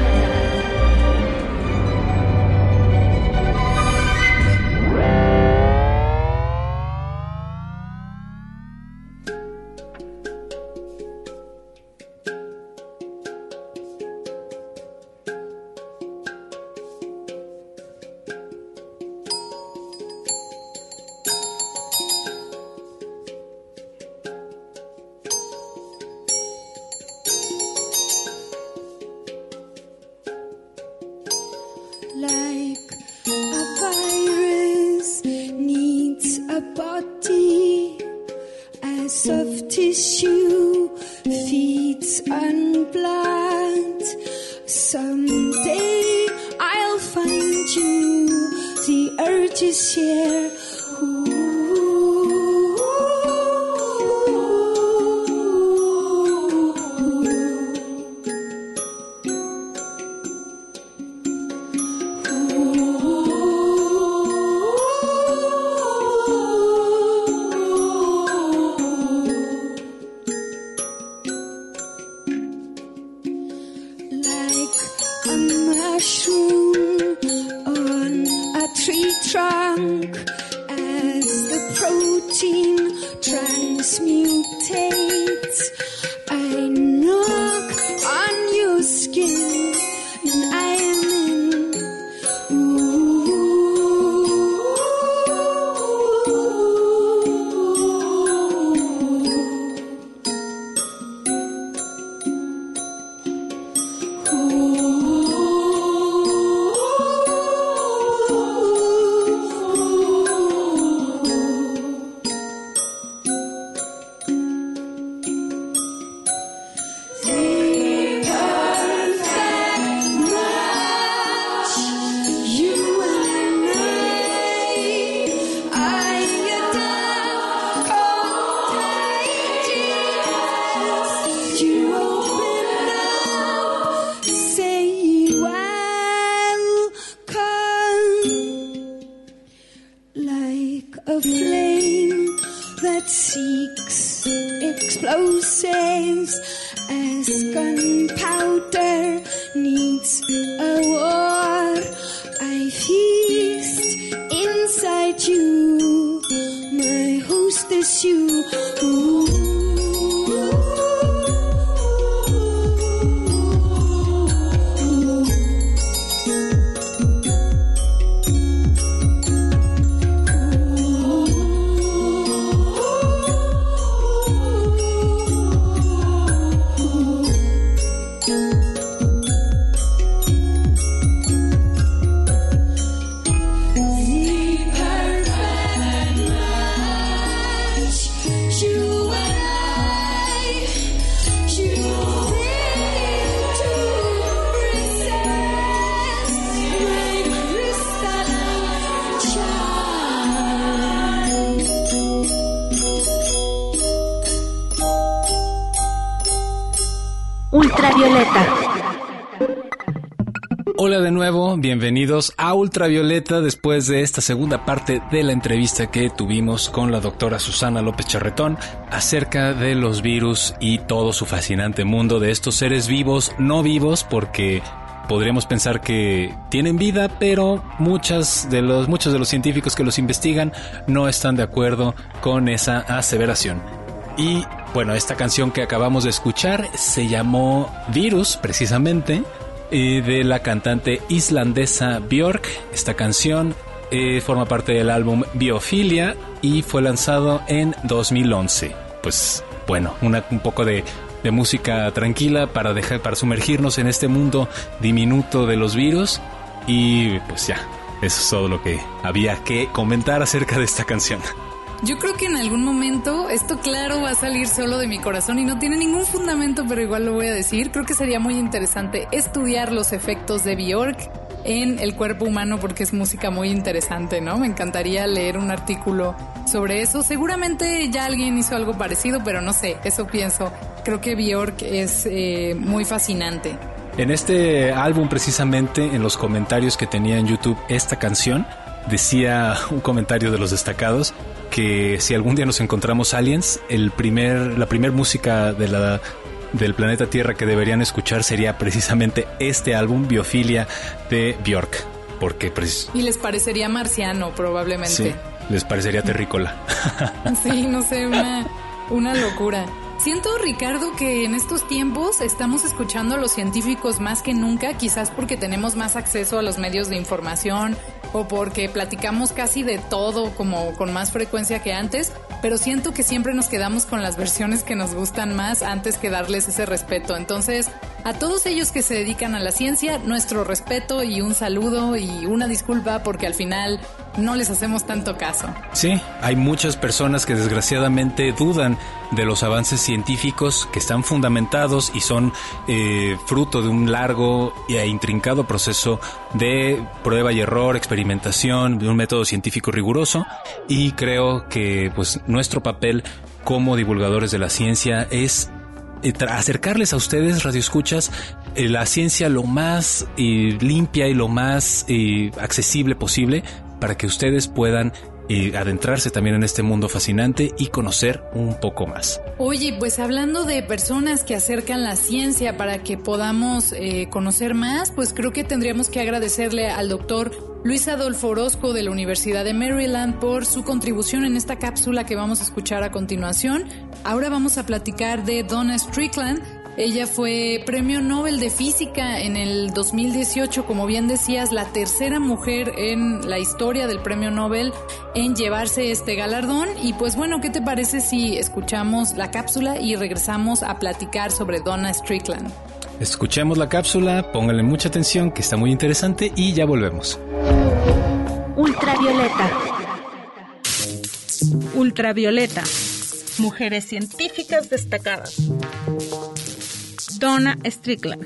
eyes as gunpowder needs a war. I feast inside you, my hostess you. Ooh. Ultravioleta. Hola de nuevo, bienvenidos a Ultravioleta después de esta segunda parte de la entrevista que tuvimos con la doctora Susana López Charretón acerca de los virus y todo su fascinante mundo de estos seres vivos, no vivos, porque podríamos pensar que tienen vida, pero muchas de los, muchos de los científicos que los investigan no están de acuerdo con esa aseveración. Y bueno, esta canción que acabamos de escuchar se llamó Virus, precisamente, eh, de la cantante islandesa Björk. Esta canción eh, forma parte del álbum Biofilia y fue lanzado en dos mil once. Pues bueno, una, un poco de, de música tranquila para dejar, para sumergirnos en este mundo diminuto de los virus. Y pues ya, eso es todo lo que había que comentar acerca de esta canción. Yo creo que en algún momento esto, claro, va a salir solo de mi corazón y no tiene ningún fundamento, pero igual lo voy a decir. Creo que sería muy interesante estudiar los efectos de Björk en el cuerpo humano porque es música muy interesante, ¿no? Me encantaría leer un artículo sobre eso. Seguramente ya alguien hizo algo parecido, pero no sé, eso pienso. Creo que Björk es eh, muy fascinante. En este álbum, precisamente, en los comentarios que tenía en YouTube esta canción, decía un comentario de los destacados que si algún día nos encontramos aliens, el primer, la primer música de la, del planeta Tierra que deberían escuchar sería precisamente este álbum, Biofilia, de Björk. Porque precis- y les parecería marciano, probablemente. Sí, les parecería terrícola. Sí, no sé, una, una locura. Siento, Ricardo, que en estos tiempos estamos escuchando a los científicos más que nunca, quizás porque tenemos más acceso a los medios de información o porque platicamos casi de todo como con más frecuencia que antes, pero siento que siempre nos quedamos con las versiones que nos gustan más antes que darles ese respeto. Entonces, a todos ellos que se dedican a la ciencia, nuestro respeto y un saludo y una disculpa porque al final no les hacemos tanto caso. Sí, hay muchas personas que desgraciadamente dudan de los avances científicos que están fundamentados y son eh, fruto de un largo e intrincado proceso de prueba y error, experimentación, de un método científico riguroso, y creo que pues nuestro papel como divulgadores de la ciencia es eh, acercarles a ustedes, radioescuchas, eh, la ciencia lo más eh, limpia y lo más eh, accesible posible para que ustedes puedan y adentrarse también en este mundo fascinante y conocer un poco más. Oye, pues hablando de personas que acercan la ciencia para que podamos eh, conocer más, pues creo que tendríamos que agradecerle al doctor Luis Adolfo Orozco de la Universidad de Maryland por su contribución en esta cápsula que vamos a escuchar a continuación. Ahora vamos a platicar de Donna Strickland. Ella fue Premio Nobel de Física en el dos mil dieciocho, como bien decías, la tercera mujer en la historia del Premio Nobel en llevarse este galardón. Y pues bueno, ¿qué te parece si escuchamos la cápsula y regresamos a platicar sobre Donna Strickland? Escuchemos la cápsula, pónganle mucha atención que está muy interesante y ya volvemos. Ultravioleta. Ultravioleta. Mujeres científicas destacadas. Donna Strickland.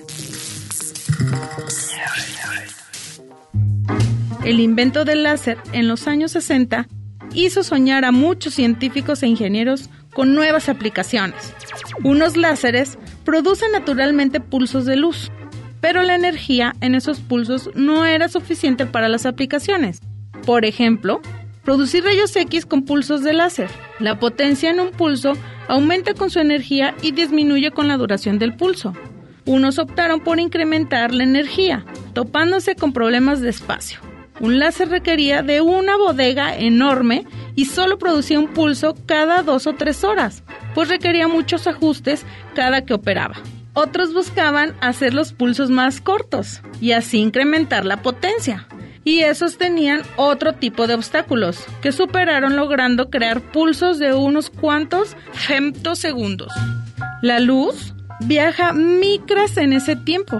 El invento del láser en los años sesenta hizo soñar a muchos científicos e ingenieros con nuevas aplicaciones. Unos láseres producen naturalmente pulsos de luz, pero la energía en esos pulsos no era suficiente para las aplicaciones. Por ejemplo, producir rayos X con pulsos de láser. La potencia en un pulso aumenta con su energía y disminuye con la duración del pulso. Unos optaron por incrementar la energía, topándose con problemas de espacio. Un láser requería de una bodega enorme y solo producía un pulso cada dos o tres horas, pues requería muchos ajustes cada que operaba. Otros buscaban hacer los pulsos más cortos y así incrementar la potencia. Y esos tenían otro tipo de obstáculos, que superaron logrando crear pulsos de unos cuantos femtosegundos. La luz viaja micras en ese tiempo,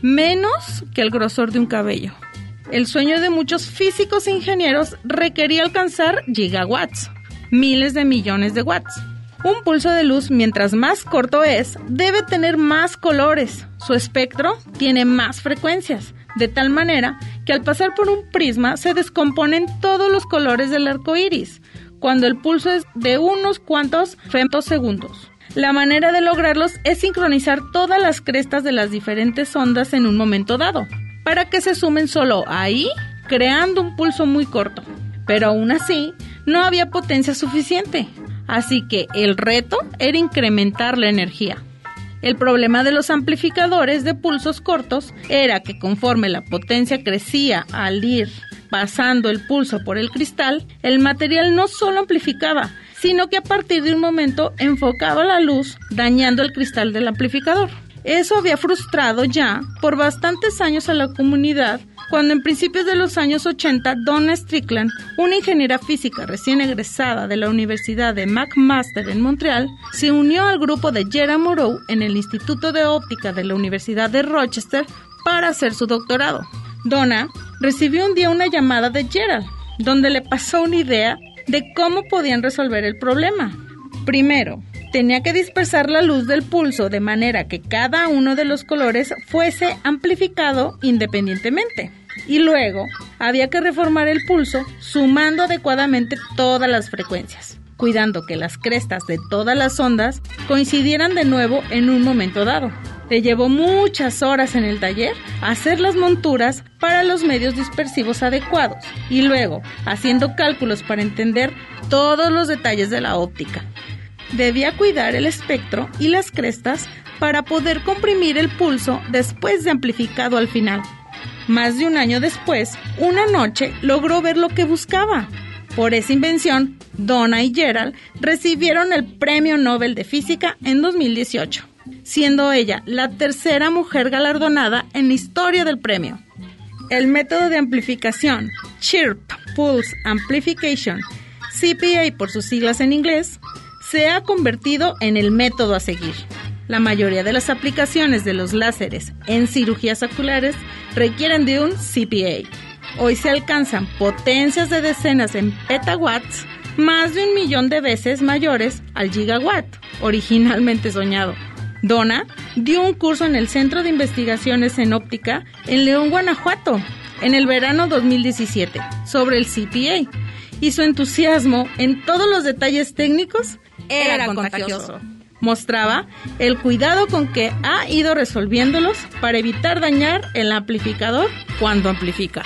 menos que el grosor de un cabello. El sueño de muchos físicos e ingenieros requería alcanzar gigawatts, miles de millones de watts. Un pulso de luz, mientras más corto es, debe tener más colores. Su espectro tiene más frecuencias, de tal manera que al pasar por un prisma se descomponen todos los colores del arco iris, cuando el pulso es de unos cuantos femtosegundos. La manera de lograrlos es sincronizar todas las crestas de las diferentes ondas en un momento dado, para que se sumen solo ahí, creando un pulso muy corto. Pero aún así, no había potencia suficiente, así que el reto era incrementar la energía. El problema de los amplificadores de pulsos cortos era que conforme la potencia crecía al ir pasando el pulso por el cristal, el material no solo amplificaba, sino que a partir de un momento enfocaba la luz, dañando el cristal del amplificador. Eso había frustrado ya por bastantes años a la comunidad, cuando en principios de los años ochenta, Donna Strickland, una ingeniera física recién egresada de la Universidad de McMaster en Montreal, se unió al grupo de Gerald Mourou en el Instituto de Óptica de la Universidad de Rochester para hacer su doctorado. Donna recibió un día una llamada de Gerald, donde le pasó una idea de cómo podían resolver el problema. Primero, tenía que dispersar la luz del pulso de manera que cada uno de los colores fuese amplificado independientemente. Y luego, había que reformar el pulso sumando adecuadamente todas las frecuencias, cuidando que las crestas de todas las ondas coincidieran de nuevo en un momento dado. Le llevó muchas horas en el taller hacer las monturas para los medios dispersivos adecuados y luego haciendo cálculos para entender todos los detalles de la óptica. Debía cuidar el espectro y las crestas para poder comprimir el pulso después de amplificado al final. Más de un año después, una noche logró ver lo que buscaba. Por esa invención, Donna y Gerald recibieron el Premio Nobel de Física en dos mil dieciocho, siendo ella la tercera mujer galardonada en la historia del premio. El método de amplificación, Chirp Pulse Amplification, C P A por sus siglas en inglés, se ha convertido en el método a seguir. La mayoría de las aplicaciones de los láseres en cirugías oculares requieren de un C P A. Hoy se alcanzan potencias de decenas en petawatts, más de un millón de veces mayores al gigawatt, originalmente soñado. Donna dio un curso en el Centro de Investigaciones en Óptica en León, Guanajuato, en el verano dos mil diecisiete, sobre el C P A, y su entusiasmo en todos los detalles técnicos era, era contagioso. Mostraba el cuidado con que ha ido resolviéndolos para evitar dañar el amplificador cuando amplifica.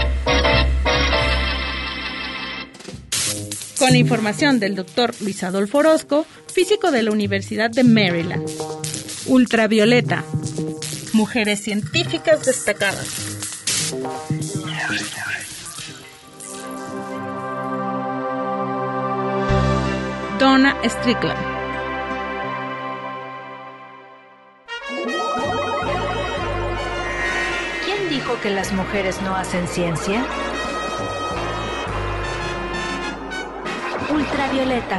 Con la información del doctor Luis Adolfo Orozco, físico de la Universidad de Maryland. Ultravioleta. Mujeres científicas destacadas. Donna Strickland. ¿Quién dijo que las mujeres no hacen ciencia? Ultravioleta.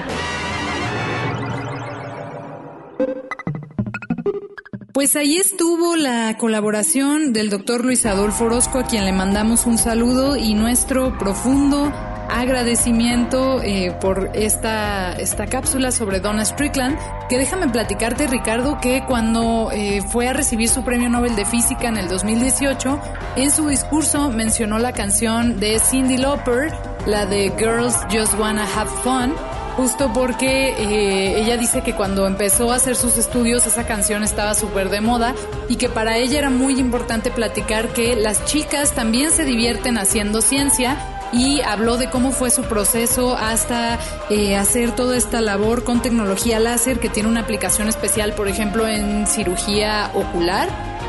Pues ahí estuvo la colaboración del doctor Luis Adolfo Orozco, a quien le mandamos un saludo y nuestro profundo agradecimiento eh, por esta, esta cápsula sobre Donna Strickland, que déjame platicarte, Ricardo, que cuando eh, fue a recibir su premio Nobel de Física en el dos mil dieciocho, en su discurso mencionó la canción de Cyndi Lauper, la de Girls Just Wanna Have Fun, justo porque eh, ella dice que cuando empezó a hacer sus estudios esa canción estaba súper de moda y que para ella era muy importante platicar que las chicas también se divierten haciendo ciencia y habló de cómo fue su proceso hasta eh, hacer toda esta labor con tecnología láser, que tiene una aplicación especial, por ejemplo, en cirugía ocular.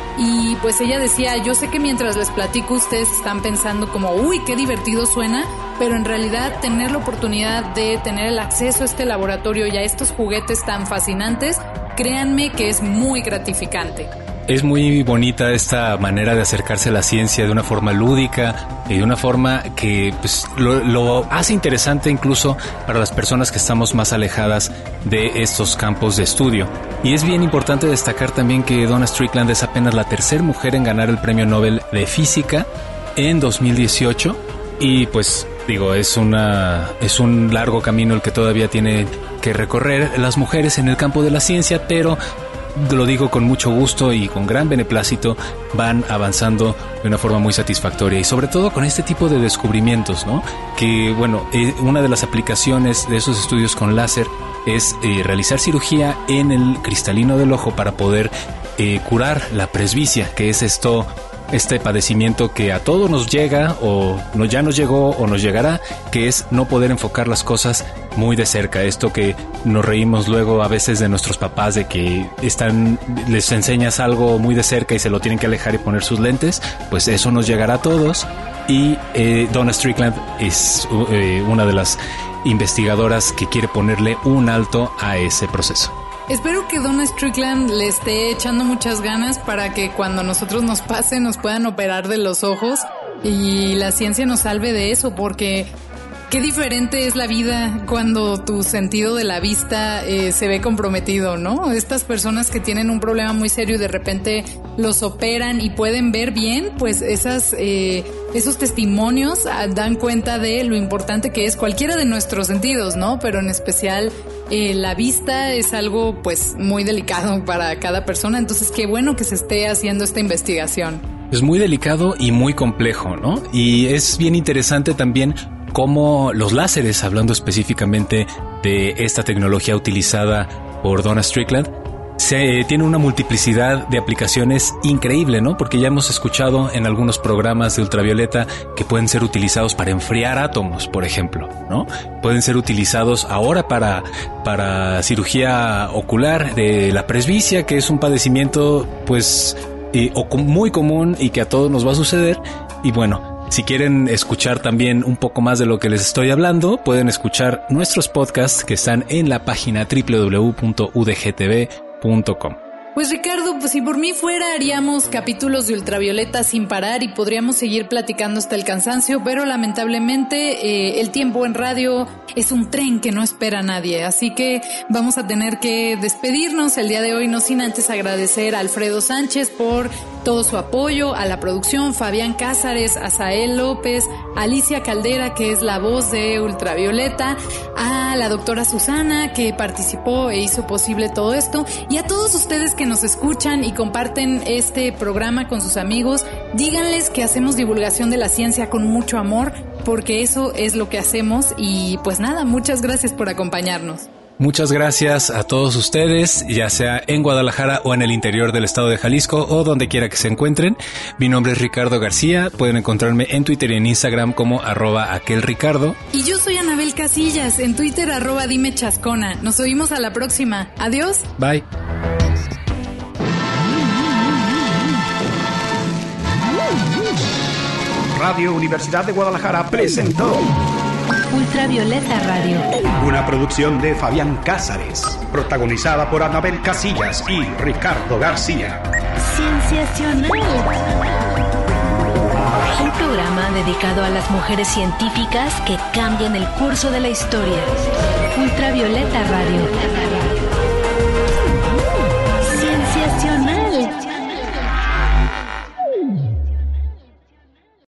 Y pues ella decía, yo sé que mientras les platico ustedes están pensando como, uy, qué divertido suena, pero en realidad tener la oportunidad de tener el acceso a este laboratorio y a estos juguetes tan fascinantes, créanme que es muy gratificante. Es muy bonita esta manera de acercarse a la ciencia de una forma lúdica y de una forma que pues, lo, lo hace interesante incluso para las personas que estamos más alejadas de estos campos de estudio. Y es bien importante destacar también que Donna Strickland es apenas la tercera mujer en ganar el Premio Nobel de Física en dos mil dieciocho y pues digo, es una es un largo camino el que todavía tiene que recorrer las mujeres en el campo de la ciencia, pero lo digo con mucho gusto y con gran beneplácito, van avanzando de una forma muy satisfactoria y sobre todo con este tipo de descubrimientos, ¿no? Que, bueno, eh, una de las aplicaciones de esos estudios con láser es eh, realizar cirugía en el cristalino del ojo para poder eh, curar la presbicia, que es esto... este padecimiento que a todos nos llega o no, ya nos llegó o nos llegará, que es no poder enfocar las cosas muy de cerca. Esto que nos reímos luego a veces de nuestros papás, de que están, les enseñas algo muy de cerca y se lo tienen que alejar y poner sus lentes, pues eso nos llegará a todos. Y eh, Donna Strickland es eh, una de las investigadoras que quiere ponerle un alto a ese proceso. Espero que Donna Strickland le esté echando muchas ganas para que cuando nosotros nos pase nos puedan operar de los ojos y la ciencia nos salve de eso, porque qué diferente es la vida cuando tu sentido de la vista eh, se ve comprometido, ¿no? Estas personas que tienen un problema muy serio y de repente los operan y pueden ver bien, pues esas eh, esos testimonios ah, dan cuenta de lo importante que es cualquiera de nuestros sentidos, ¿no? Pero en especial eh, la vista es algo pues muy delicado para cada persona, entonces qué bueno que se esté haciendo esta investigación. Es muy delicado y muy complejo, ¿no? Y es bien interesante también cómo los láseres, hablando específicamente de esta tecnología utilizada por Donna Strickland, se tiene una multiplicidad de aplicaciones increíble, ¿no? Porque ya hemos escuchado en algunos programas de ultravioleta que pueden ser utilizados para enfriar átomos, por ejemplo, ¿no? Pueden ser utilizados ahora para, para cirugía ocular de la presbicia, que es un padecimiento, pues, eh, muy común y que a todos nos va a suceder. Y bueno, si quieren escuchar también un poco más de lo que les estoy hablando, pueden escuchar nuestros podcasts que están en la página doble u doble u doble u punto u d g t v punto com. Pues Ricardo, pues si por mí fuera haríamos capítulos de ultravioleta sin parar y podríamos seguir platicando hasta el cansancio, pero lamentablemente eh, el tiempo en radio es un tren que no espera a nadie, así que vamos a tener que despedirnos el día de hoy, no sin antes agradecer a Alfredo Sánchez por todo su apoyo, a la producción, Fabián Cázares, a Sael López, a Alicia Caldera, que es la voz de Ultravioleta, a la doctora Susana, que participó e hizo posible todo esto, y a todos ustedes que nos escuchan y comparten este programa con sus amigos. Díganles que hacemos divulgación de la ciencia con mucho amor, porque eso es lo que hacemos. Y pues nada, muchas gracias por acompañarnos. Muchas gracias a todos ustedes, ya sea en Guadalajara o en el interior del estado de Jalisco o donde quiera que se encuentren. Mi nombre es Ricardo García, pueden encontrarme en Twitter y en Instagram como arroba aquelricardo. Y yo soy Anabel Casillas, en Twitter arroba dime chascona. Nos oímos a la próxima. Adiós. Bye. Radio Universidad de Guadalajara presentó Ultravioleta Radio, una producción de Fabián Cázares, protagonizada por Anabel Casillas y Ricardo García. Cienciacional. Un programa dedicado a las mujeres científicas que cambian el curso de la historia. Ultravioleta Radio.